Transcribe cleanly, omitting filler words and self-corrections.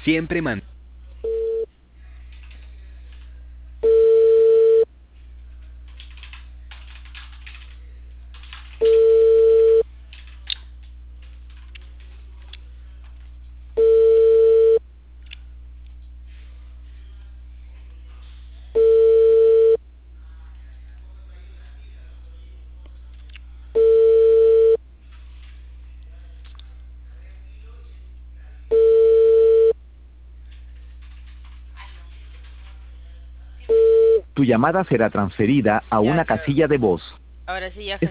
Siempre man. Tu llamada será transferida a Ya, una creo. casilla de voz. Ahora sí ya se